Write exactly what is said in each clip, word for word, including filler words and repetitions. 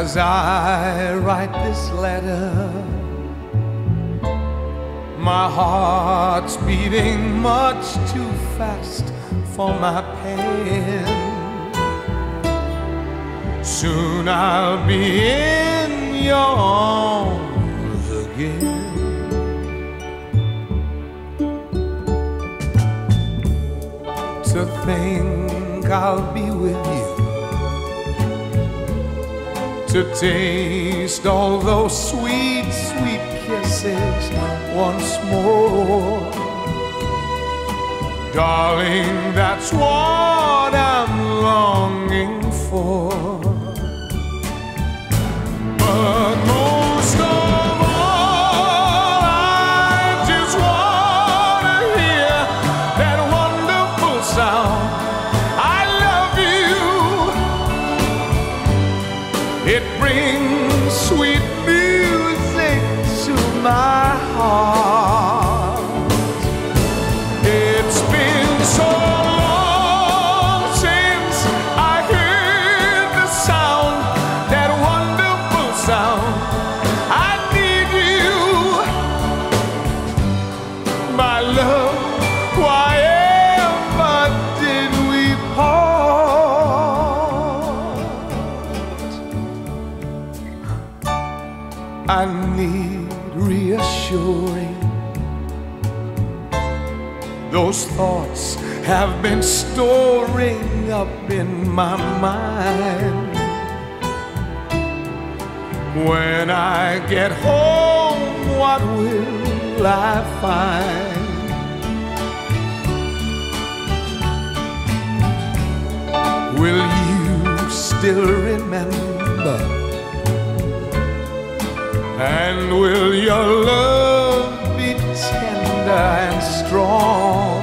As I write this letter, my heart's beating much too fast for my pen. Soon I'll be in your arms again. To think I'll be with you, to taste all those sweet, sweet kisses once more. Darling, that's what I'm longing for. But most of all, I just want to hear that wonderful sound, I love you. It brings sweet music to my heart. It's been so long since I heard the sound, that wonderful sound. I need you, my love. Why ever did we part? I need reassuring. Those thoughts have been storing up in my mind. When I get home, what will I find? Will you still remember? And will your love be tender and strong?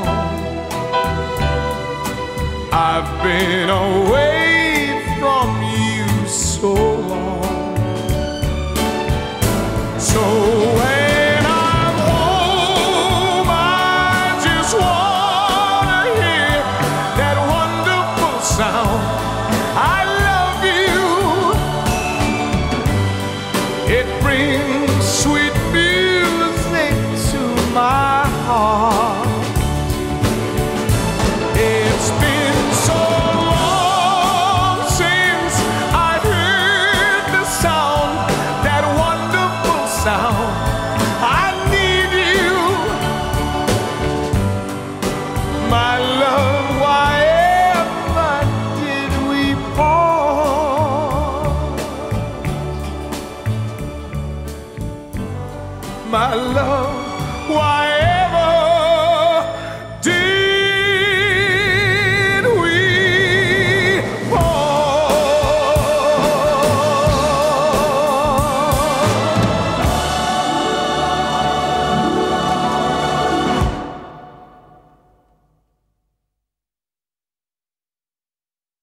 I've been away from you so long. So when I'm home, I just want to hear that wonderful sound, I love you. It brings sweet music to my heart. It's been so long since I heard the sound, that wonderful sound. I need you, my love. Why ever did we part? My love.